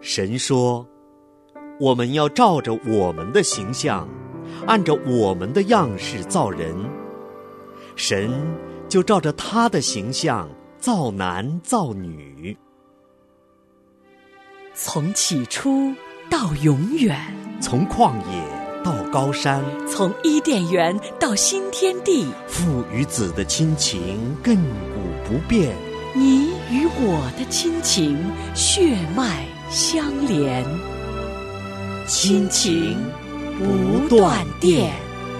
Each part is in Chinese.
神说，我们要照着我们的形象，按照我们的样式造人。神就照着他的形象造男造女。 从起初到永远， 从旷野到高山， 从伊甸园到新天地， 父与子的亲情亘古不变， 你与我的亲情血脉相连，亲情不断电。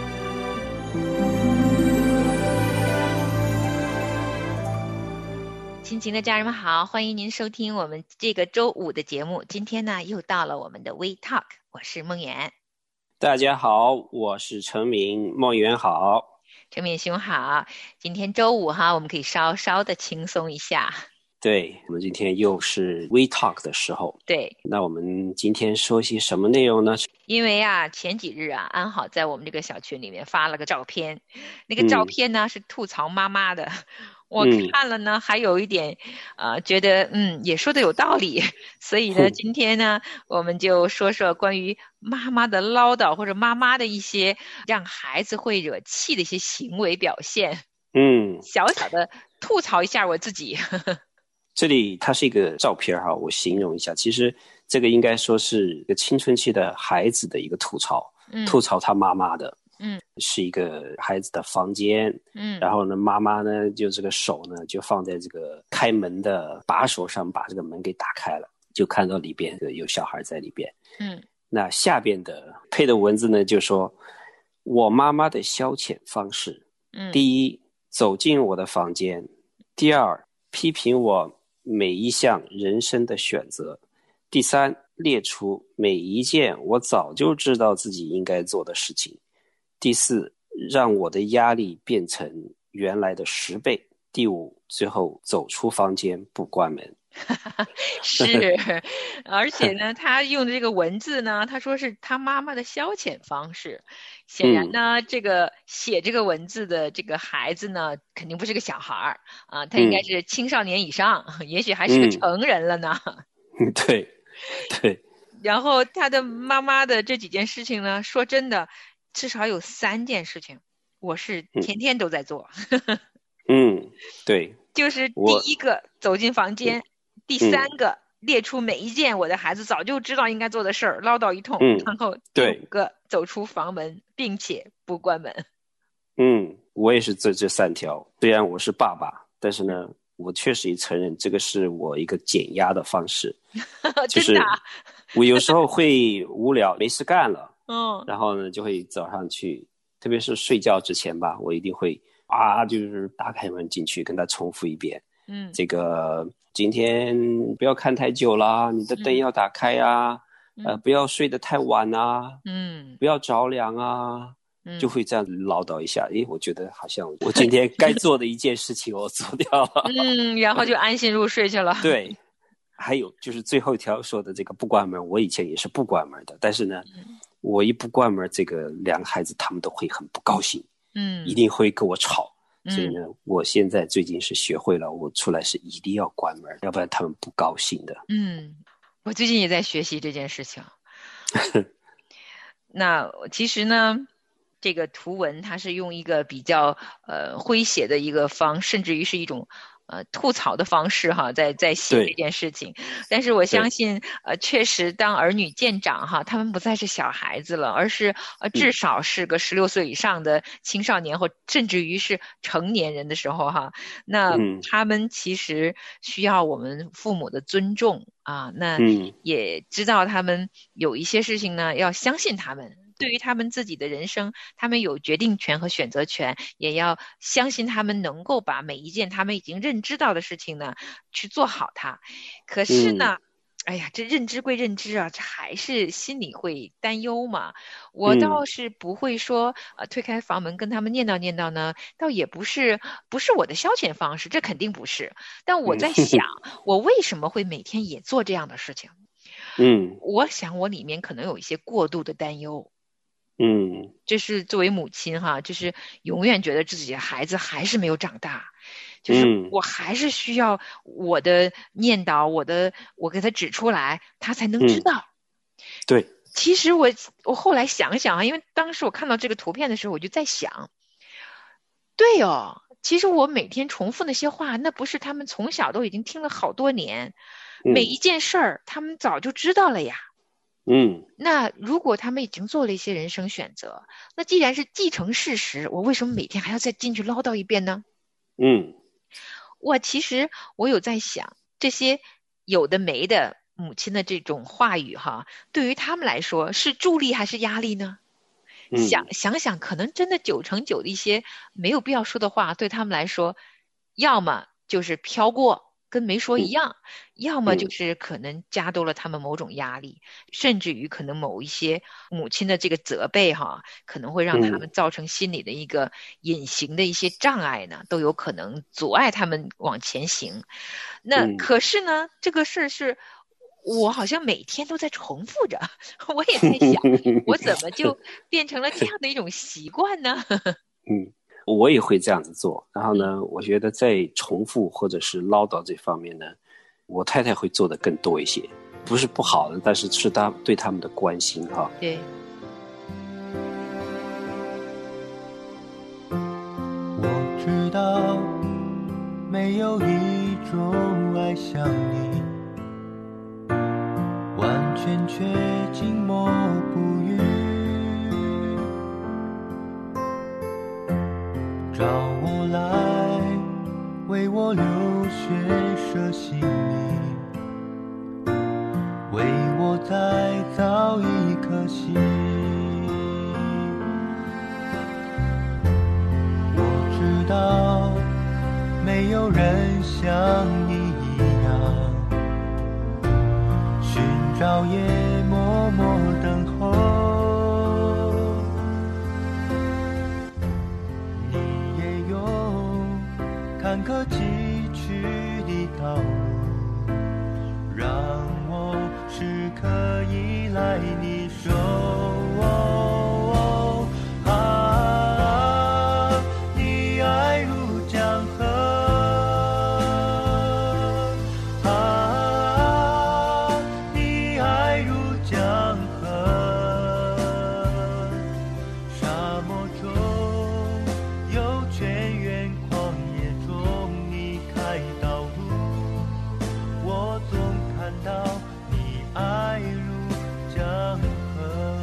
亲情的家人们好，欢迎您收听我们这个周五的节目。今天呢，又到了我们的 We Talk， 我是梦圆。 大家好，我是陈明，梦圆好。 陈明兄好。今天周五哈，我们可以稍稍的轻松一下。 对，我们今天又是 We Talk 的时候。 对， 那我们今天说些什么内容呢？ 因为啊，前几日啊，安好在我们这个小群里面发了个照片，那个照片呢，是吐槽妈妈的。我看了呢，还有一点觉得也说的有道理，所以呢，今天呢，我们就说说关于妈妈的唠叨，或者妈妈的一些让孩子会惹气的一些行为表现。小小的吐槽一下我自己。 这里它是一个照片哈，我形容一下，其实这个应该说是一个青春期的孩子的一个吐槽，吐槽他妈妈的。是一个孩子的房间，然后呢，妈妈呢就这个手呢就放在这个开门的把手上，把这个门给打开了，就看到里边有小孩在里边。那下边的配的文字呢就说，我妈妈的消遣方式，第一，走进我的房间；第二，批评我每一项人生的选择；第三，列出每一件我早就知道自己应该做的事情；第四，让我的压力变成原来的10倍；第五，最后走出房间不关门。 是，而且呢，他用的这个文字呢，他说是他妈妈的消遣方式。显然呢，这个写这个文字的这个孩子呢，肯定不是个小孩啊，他应该是青少年以上，也许还是个成人了呢。 对。 然后他的妈妈的这几件事情呢，说真的，至少有3件事情，我是天天都在做。 对， 就是第一个走进房间，第3个列出每一件我的孩子早就知道应该做的事儿，唠叨一通，然后第5个走出房门，并且不关门。 我也是这3条。虽然我是爸爸，但是呢，我确实也承认这个是我一个减压的方式。就是我有时候会无聊没事干了，然后呢就会早上去，特别是睡觉之前吧，我一定会就是打开门进去跟他重复一遍。这个今天不要看太久啦，你的灯要打开啊，不要睡得太晚啊，不要着凉啊，就会这样子唠叨一下。我觉得好像我今天该做的一件事情我做掉了。 然后就安心入睡去了。 对。还有就是最后一条说的这个不关门，我以前也是不关门的，但是呢，我一不关门，这个2个孩子他们都会很不高兴，一定会跟我吵。所以呢，我现在最近是学会了，我出来是一定要关门，要不然他们不高兴的。 我最近也在学习这件事情。那其实呢，这个图文它是用一个比较诙谐的一个甚至于是一种吐槽的方式哈，在写这件事情。但是我相信确实当儿女渐长哈，他们不再是小孩子了，而是至少是个16岁以上的青少年，或甚至于是成年人的时候哈，那他们其实需要我们父母的尊重啊，那也知道他们有一些事情呢要相信他们，对于他们自己的人生，他们有决定权和选择权，也要相信他们能够把每一件他们已经认知到的事情呢去做好它。可是呢，哎呀，这认知归认知啊，这还是心里会担忧嘛。我倒是不会说推开房门跟他们念叨念叨呢，倒也不是我的消遣方式，这肯定不是。但我在想，我为什么会每天也做这样的事情？我想我里面可能有一些过度的担忧。这是作为母亲哈，就是永远觉得自己的孩子还是没有长大， 就是我还是需要我的念叨，我给他指出来，他才能知道。 对。 其实我后来想想啊，因为当时我看到这个图片的时候，我就在想，对哦，其实我每天重复那些话，那不是他们从小都已经听了好多年，每一件事儿他们早就知道了呀。那如果他们已经做了一些人生选择，那既然是既成事实，我为什么每天还要再进去唠叨一遍呢？其实我有在想，这些有的没的母亲的这种话语哈，对于他们来说是助力还是压力呢？想想，可能真的9成9的一些没有必要说的话，对他们来说，要么就是飘过，跟没说一样，要么就是可能加多了他们某种压力，甚至于可能某一些母亲的这个责备哈，可能会让他们造成心理的一个隐形的一些障碍呢，都有可能阻碍他们往前行。那可是呢，这个事儿是我好像每天都在重复着，我也在想，我怎么就变成了这样的一种习惯呢？ 我也会这样子做。然后呢，我觉得在重复或者是唠叨这方面呢，我太太会做的更多一些，不是不好的，但是是她对他们的关心哈。 对。 我知道没有一种爱像你，完全却静默不语，找我来为我流血舍性命，为我再造一颗心。我知道没有人像你一样，寻找也默默等候，你也有坎坷崎岖的道路，让我时刻依赖你手。你爱如江河，你爱如江河，沙漠中有泉源，旷野中你开道路，我总看到你爱如江河。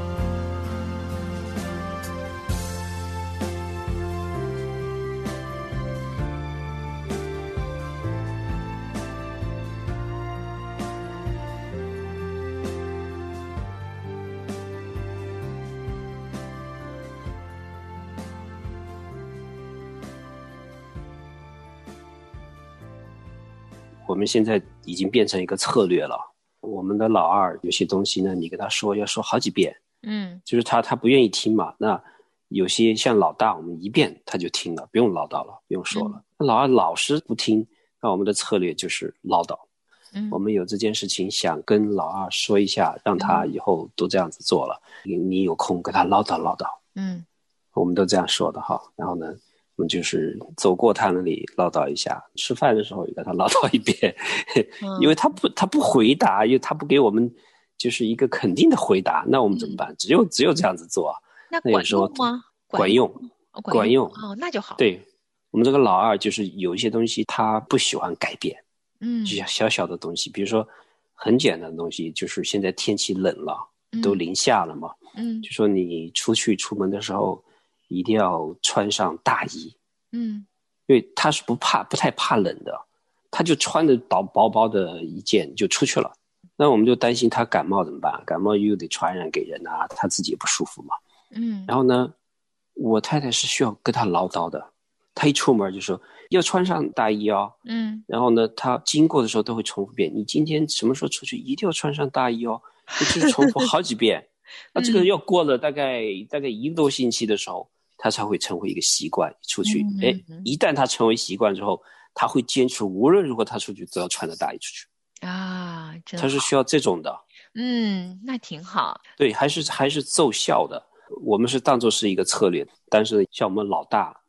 我们现在已经变成一个策略了。我们的老二有些东西呢，你跟他说要说好几遍，就是他不愿意听嘛。那有些像老大，我们一遍他就听了，不用唠叨了，不用说了。老二老是不听，那我们的策略就是唠叨。我们有这件事情想跟老二说一下，让他以后都这样子做了。你有空跟他唠叨唠叨。我们都这样说的哈。然后呢，我们就是走过他那里唠叨一下，吃饭的时候也跟他唠叨一遍，因为他不回答，因为他不给我们就是一个肯定的回答，那我们怎么办？只有这样子做。 那管用吗？ 管用哦，那就好。 对，我们这个老二就是有一些东西他不喜欢改变，就像小小的东西，比如说很简单的东西，就是现在天气冷了，都零下了嘛，就说你出门的时候一定要穿上大衣，因为他是不太怕冷的，他就穿着薄薄的一件就出去了。那我们就担心他感冒怎么办？感冒又得传染给人啊，他自己也不舒服嘛。然后呢，我太太是需要跟他唠叨的，他一出门就说要穿上大衣哦。然后呢，他经过的时候都会重复遍，你今天什么时候出去一定要穿上大衣哦，就是重复好几遍。那这个要过了大概1个多星期的时候，他才会成为一个习惯出去。一旦他成为习惯之后，他会坚持无论如何他出去都要穿着大衣出去啊，真好。 他是需要这种的。 那挺好。 对，还是奏效的。我们是当作是一个策略，但是像我们老大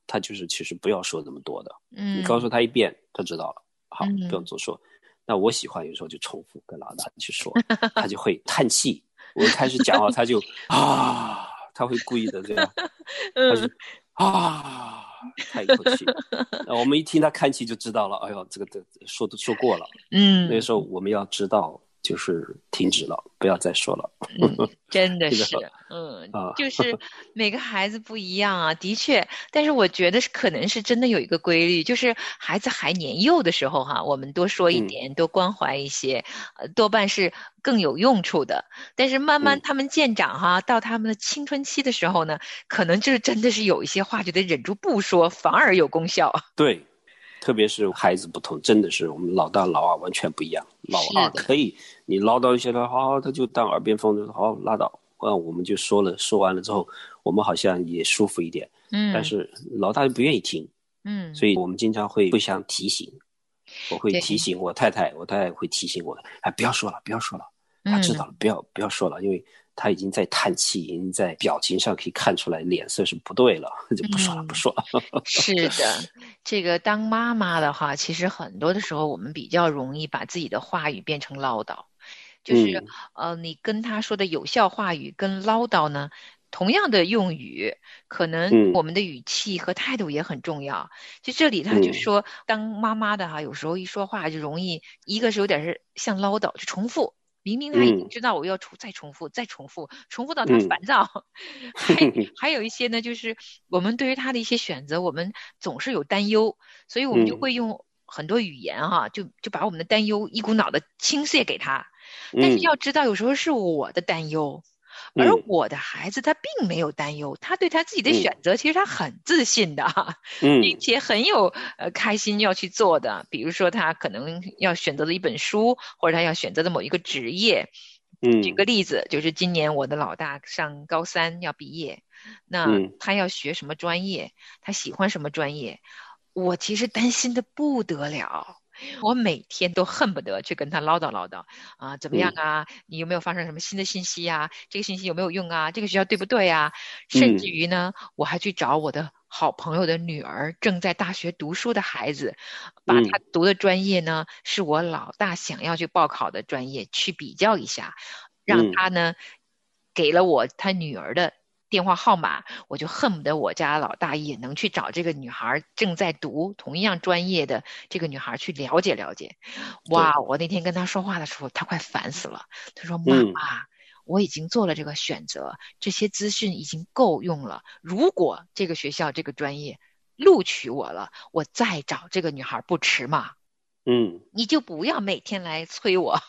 他就是其实不要说那么多的，你告诉他一遍他知道了，好，不用多说。那我喜欢有时候就重复跟老大去说，他就会叹气。我一开始讲话他就他会故意的这样，他就叹一口气。我们一听他叹气就知道了，哎呦，这个说过了。那个时候我们要知道就是停止了，不要再说了。 真的是，就是每个孩子不一样啊，的确。但是我觉得可能是真的有一个规律，就是孩子还年幼的时候我们多说一点，多关怀一些，多半是更有用处的。但是慢慢他们渐长到他们的青春期的时候呢，可能就是真的是有一些话就得忍住不说，反而有功效。 对。特别是孩子不同，真的是我们老大老二完全不一样。老二可以你唠叨一些的，好，他就当耳边风，就好拉倒。我们就说完了之后，我们好像也舒服一点。但是老大就不愿意听。所以我们经常会互相提醒。我会提醒我太太会提醒我的，不要说了，他知道了，不要说了，因为他已经在叹气，已经在表情上可以看出来脸色是不对了，就不说了。 是的，这个当妈妈的话，其实很多的时候我们比较容易把自己的话语变成唠叨，就是你跟他说的有效话语跟唠叨呢，同样的用语，可能我们的语气和态度也很重要。就这里他就说，当妈妈的有时候一说话就容易，一个是有点是像唠叨，就重复。明明他已经知道我要再重复到他烦躁。还有一些呢，就是我们对于他的一些选择，我们总是有担忧，所以我们就会用很多语言就把我们的担忧一股脑的倾泻给他。但是要知道，有时候是我的担忧。而我的孩子他并没有担忧，他对他自己的选择其实他很自信的，并且很有开心要去做的。比如说他可能要选择的一本书，或者他要选择的某一个职业。举个例子，就是今年我的老大上高3要毕业，那他要学什么专业，他喜欢什么专业，我其实担心的不得了。我每天都恨不得去跟他唠叨怎么样啊？你有没有发生什么新的信息啊？这个信息有没有用啊？这个学校对不对啊？甚至于呢，我还去找我的好朋友的女儿，正在大学读书的孩子，把他读的专业呢，是我老大想要去报考的专业，去比较一下，让他呢给了我他女儿的电话号码，我就恨不得我家老大也能去找这个女孩正在读同样专业的这个女孩去了解了解。哇，我那天跟他说话的时候，他快烦死了。他说：“妈妈，我已经做了这个选择，这些资讯已经够用了。如果这个学校这个专业录取我了，我再找这个女孩不迟嘛。你就不要每天来催我。”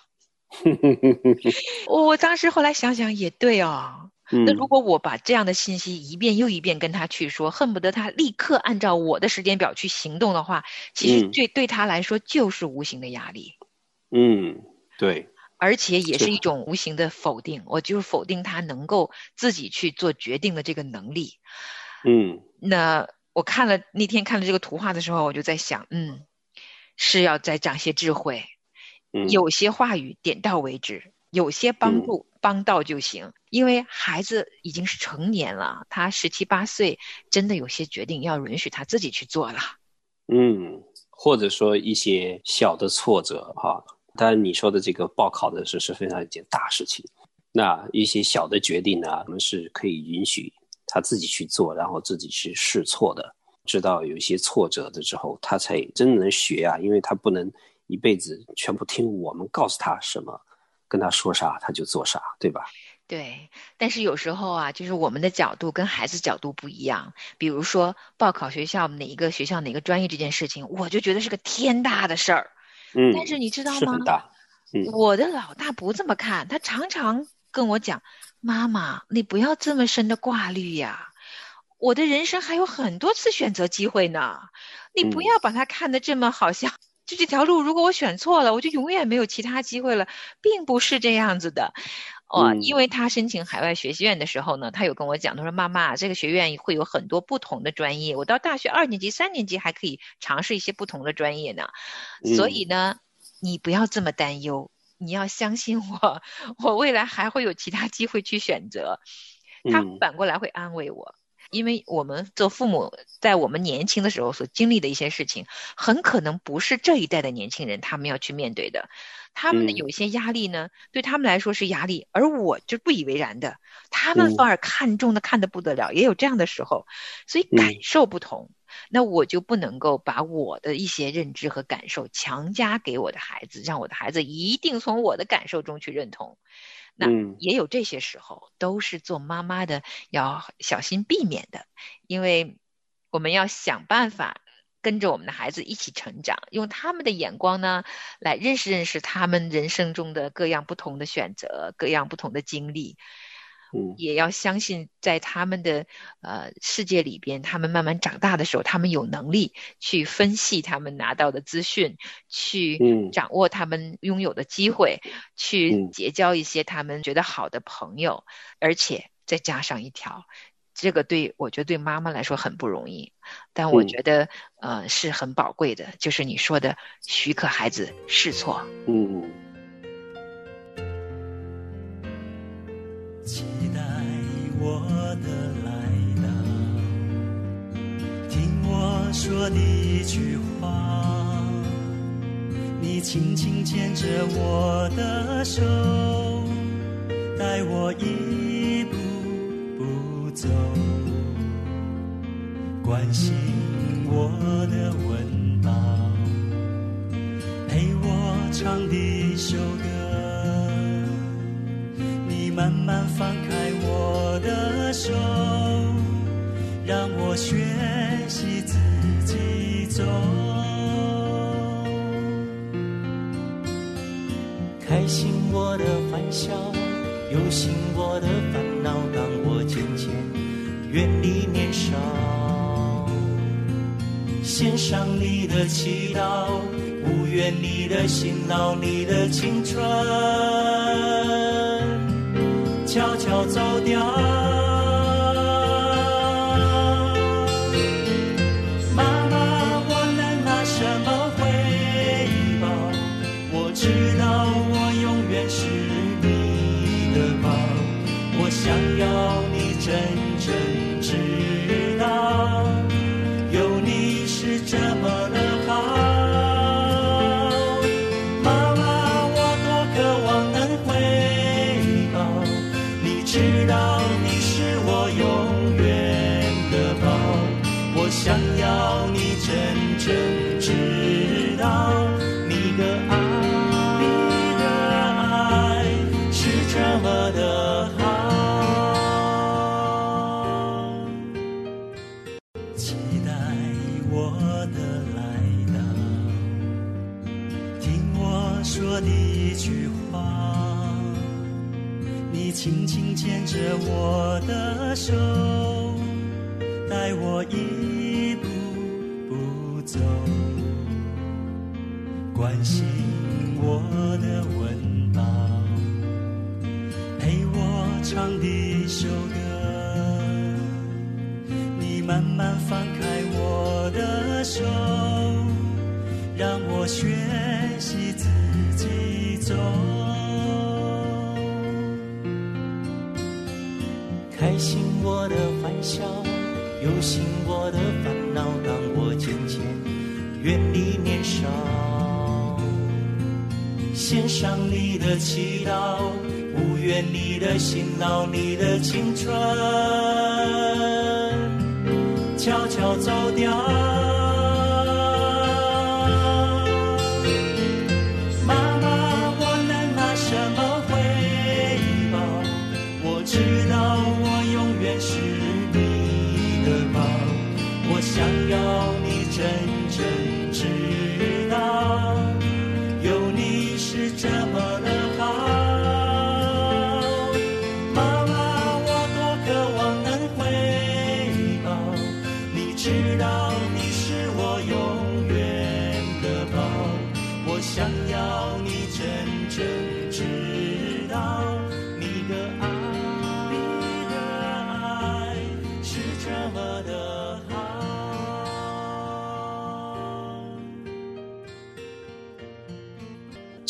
我当时后来想想也对哦。那如果我把这样的信息一遍又一遍跟他去说，恨不得他立刻按照我的时间表去行动的话，其实对他来说就是无形的压力。 对， 而且也是一种无形的否定，我就是否定他能够自己去做决定的这个能力。那我那天看了这个图画的时候，我就在想，是要再长些智慧。有些话语点到为止，有些帮助帮到就行。因为孩子已经是成年了，他17、18岁，真的有些决定要允许他自己去做了。 或者说一些小的挫折当然你说的这个报考的是非常一件大事情，那一些小的决定呢，我们是可以允许他自己去做，然后自己去试错的。知道有一些挫折的之后，他才真能学因为他不能一辈子全部听我们告诉他什么，跟他说啥他就做啥，对吧？ 对，但是有时候就是我们的角度跟孩子角度不一样。比如说报考学校哪一个学校哪个专业这件事情，我就觉得是个天大的事儿。但是你知道吗？ 是很大。 我的老大不这么看，他常常跟我讲：“妈妈，你不要这么深的挂虑呀，我的人生还有很多次选择机会呢，你不要把它看得这么好像。”就这条路，如果我选错了，我就永远没有其他机会了，并不是这样子的。因为他申请海外学习院的时候呢，他有跟我讲，他说：“妈妈，这个学院会有很多不同的专业，我到大学2年级、3年级还可以尝试一些不同的专业呢。所以呢，你不要这么担忧，你要相信我，我未来还会有其他机会去选择。”他反过来会安慰我。 因为我们做父母在我们年轻的时候所经历的一些事情，很可能不是这一代的年轻人他们要去面对的。他们的有一些压力呢，对他们来说是压力，而我就不以为然的，他们反而看重的看得不得了，也有这样的时候，所以感受不同。那我就不能够把我的一些认知和感受强加给我的孩子，让我的孩子一定从我的感受中去认同。那也有这些时候，都是做妈妈的要小心避免的，因为我们要想办法跟着我们的孩子一起成长，用他们的眼光呢来认识他们人生中的各样不同的选择，各样不同的经历。也要相信在他们的世界里边，他们慢慢长大的时候，他们有能力去分析他们拿到的资讯，去掌握他们拥有的机会，去结交一些他们觉得好的朋友，而且再加上一条，这个我觉得对妈妈来说很不容易，但我觉得是很宝贵的，就是你说的许可孩子试错。 期待我的来到，听我说的一句话，你轻轻牵着我的手，带我一步步走，关心我的温饱，陪我唱的一首歌，慢慢放开我的手，让我学习自己走，开心我的欢笑，忧心我的烦恼，当我渐渐远离年少，献上你的祈祷，无怨你的辛劳，你的青春悄悄走掉，妈妈，我能拿什么回报？我知道我永远是你的宝，我想要你真正知道，有你是这么的好。知道你是我永远的宝，我想要你真正知道，你的爱是这么的好。期待我的来到，听我说的一句话，你轻轻牵着我的手，带我一步步走，关心我的温饱，陪我唱的一首歌，你慢慢放开我的手，让我学习自己走，开心我的欢笑，忧心我的烦恼，当我渐渐远离年少，献上你的祈祷，无怨你的辛劳，你的青春悄悄走掉，妈妈，我能拿什么回报？我知道我永远是你的宝，我想要你真正知道，有你是这么的好。妈妈，我多渴望能回报，你知道你是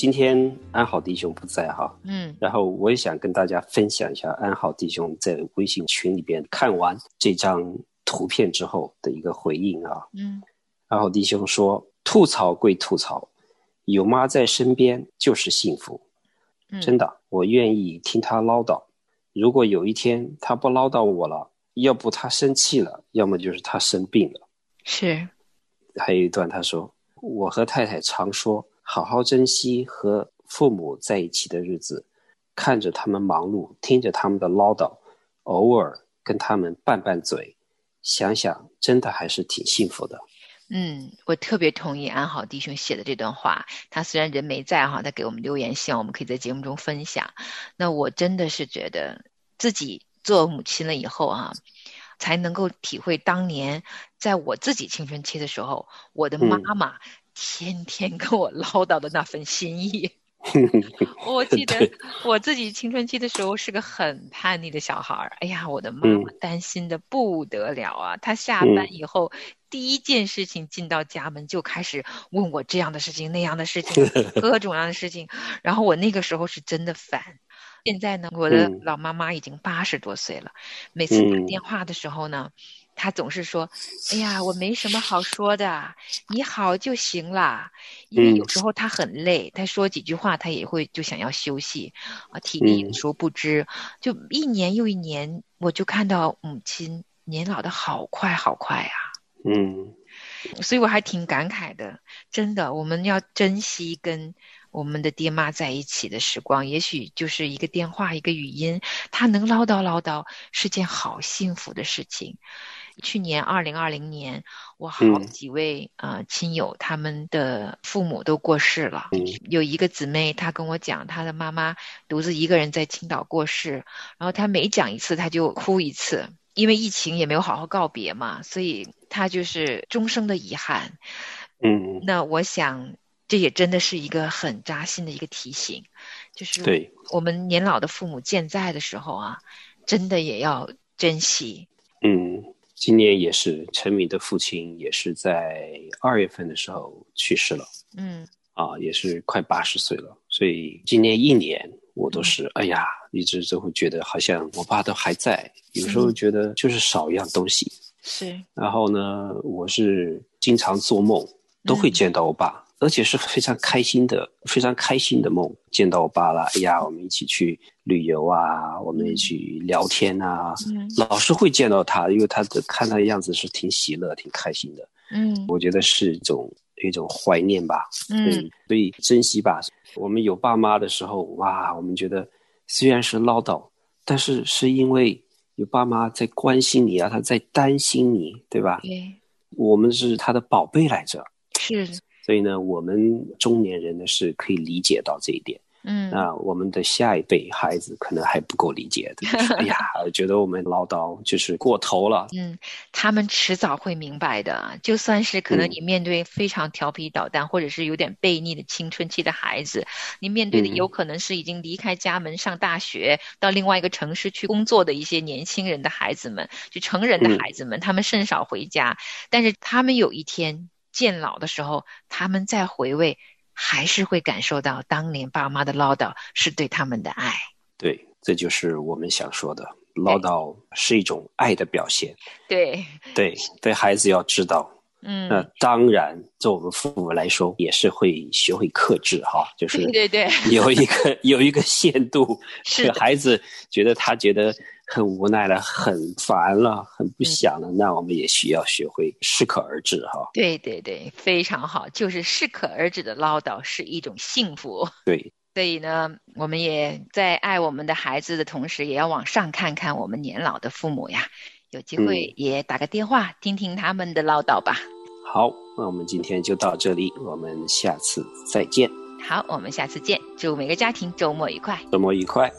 今天安好弟兄不在哈，然后我也想跟大家分享一下安好弟兄在微信群里边看完这张图片之后的一个回应啊。安好弟兄说，吐槽归吐槽，有妈在身边就是幸福。真的，我愿意听他唠叨。如果有一天他不唠叨我了，要不他生气了，要么就是他生病了。 是。 还有一段他说，我和太太常说，好好珍惜和父母在一起的日子，看着他们忙碌，听着他们的唠叨，偶尔跟他们拌拌嘴，想想真的还是挺幸福的。 我特别同意安好弟兄写的这段话。他虽然人没在哈，他给我们留言，希望我们可以在节目中分享。那我真的是觉得自己做母亲了以后啊，才能够体会当年在我自己青春期的时候，我的妈妈天天跟我唠叨的那份心意。我记得我自己青春期的时候是个很叛逆的小孩，哎呀，我的妈妈担心的不得了啊！她下班以后，第一件事情进到家门就开始问我这样的事情那样的事情，各种样的事情。然后我那个时候是真的烦。现在呢，我的老妈妈已经80多岁了，每次打电话的时候呢，他总是说，哎呀，我没什么好说的，你好就行了。因为有时候他很累，他说几句话他也会就想要休息啊，体力有时候不支。就一年又一年，我就看到母亲年老的好快好快啊。所以我还挺感慨的，真的，我们要珍惜跟我们的爹妈在一起的时光。也许就是一个电话，一个语音，他能唠叨唠叨，是件好幸福的事情。去年2020年，我好几位亲友，他们的父母都过世了。有一个姊妹，她跟我讲，她的妈妈独自一个人在青岛过世，然后她每讲一次，她就哭一次，因为疫情也没有好好告别嘛，所以她就是终生的遗憾。那我想，这也真的是一个很扎心的一个提醒，就是我们年老的父母健在的时候啊，真的也要珍惜。 今年也是陈敏的父亲也是在2月份的时候去世了。也是快80岁了。所以今年1年我都是哎呀，一直都会觉得好像我爸都还在，有时候觉得就是少一样东西。 是。 然后呢，我是经常做梦都会见到我爸，而且是非常开心的梦，见到我爸了，哎呀，我们一起去旅游啊，我们一起聊天啊，老是会见到他，因为他的看他的样子是挺喜乐挺开心的。我觉得是一种怀念吧。所以珍惜吧。我们有爸妈的时候，哇，我们觉得虽然是唠叨，但是是因为有爸妈在关心你啊，他在担心你，对吧？ 对， 我们是他的宝贝来着。 是。 所以呢，我们中年人呢是可以理解到这一点。那我们的下一辈孩子可能还不够理解的，哎呀，觉得我们唠叨就是过头了。 他们迟早会明白的。就算是可能你面对非常调皮捣蛋，或者是有点悖逆的青春期的孩子，你面对的有可能是已经离开家门上大学，到另外一个城市去工作的一些年轻人的孩子们，就成人的孩子们，他们甚少回家，但是他们有一天渐老的时候，他们再回味，还是会感受到当年爸妈的唠叨是对他们的爱。 对，这就是我们想说的，唠叨是一种爱的表现。对孩子要知道。那当然对我们父母来说也是会学会克制哈，就是对有一个限度。是孩子觉得很无奈了，很烦了，很不想了，那我们也需要学会适可而止哈。 对，非常好，就是适可而止的唠叨是一种幸福。 对。 所以呢，我们也在爱我们的孩子的同时，也要往上看看我们年老的父母呀。有机会也打个电话，听听他们的唠叨吧。 好，那我们今天就到这里，我们下次再见。 好，我们下次见，祝每个家庭周末愉快。 周末愉快。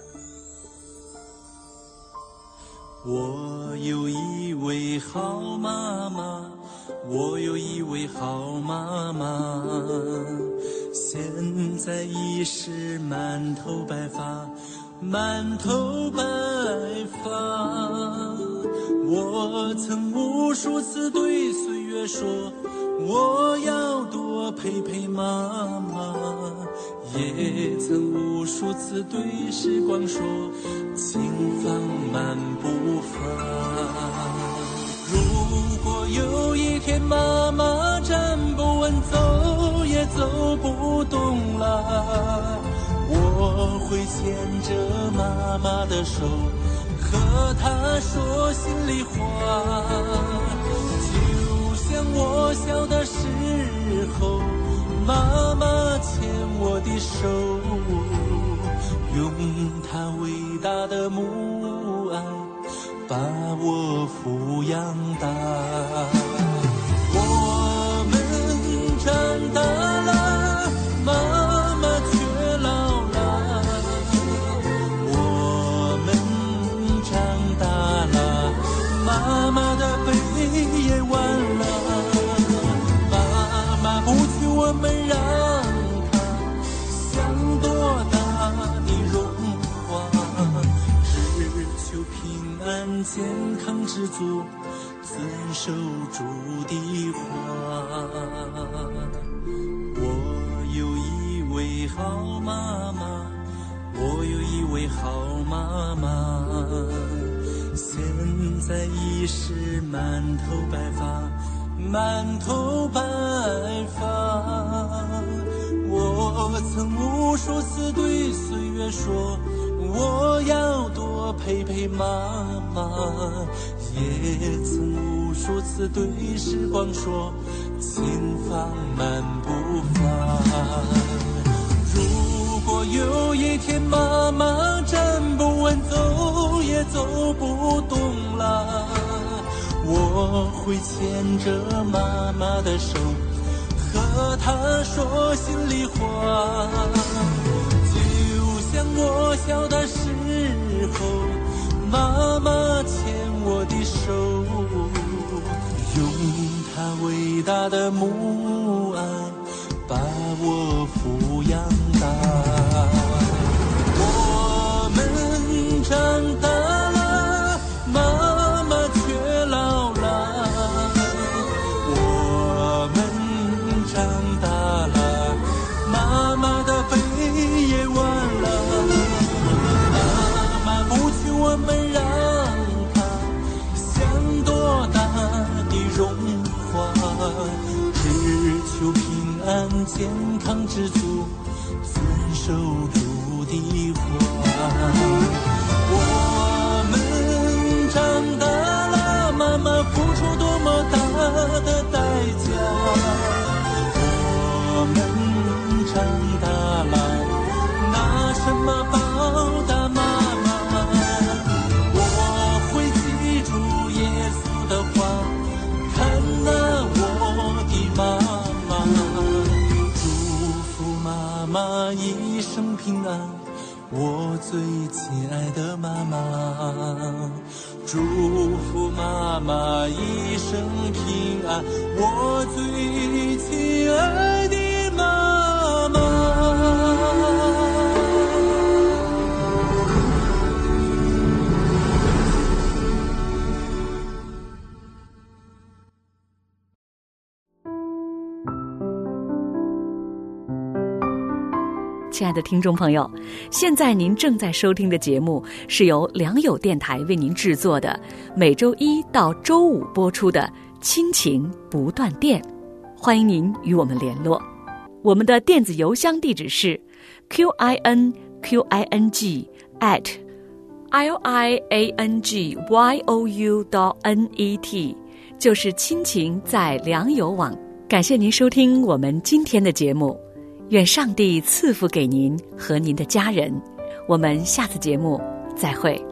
我有一位好妈妈，我有一位好妈妈，现在已是满头白发，满头白发。我曾无数次对岁月说，我要多陪陪妈妈，也曾无数次对时光说请放慢步伐。如果有一天妈妈站不稳，走也走不动了，我会牵着妈妈的手，和她说心里话。就像我小的时候，妈妈牵我的手，用她伟大的母爱把我抚养大。我们长大了，妈妈却老了，我们长大了，妈妈的背也弯了。妈妈不求我们让她像朵大的荣华，只求平安健康知足，遵守主的话。我有一位好妈妈，我有一位好妈妈，现在已是满头白发，满头白发。我曾无数次对岁月说，我要多陪陪妈妈，也曾无数次对时光说，请放慢步伐。如果有一天妈妈站不稳，走也走不动了，我会牵着妈妈的手，和她说心里话。就像我小的时候，妈妈牵我的手，用她伟大的母爱把我抚养大。我们长大了，妈妈却老了，我们长大了，妈妈的背也弯了。妈妈不求我们让她像朵大的荣华，只求平安健康知足，遵守主的话。我们长大了，妈妈付出多么大的代价，我们长大了，拿什么报答妈妈？我会记住耶稣的话，看那我的妈妈，祝福妈妈一生平安，我最亲爱的妈妈，祝福妈妈一生平安，我最亲爱的妈妈。 亲爱的听众朋友，现在您正在收听的节目是由良友电台为您制作的，每周一到周五播出的亲情不断电，欢迎您与我们联络。我们的电子邮箱地址是 QINQING@liangyou.net， 就是亲情在良友网。感谢您收听我们今天的节目，愿上帝赐福给您和您的家人。我们下次节目再会。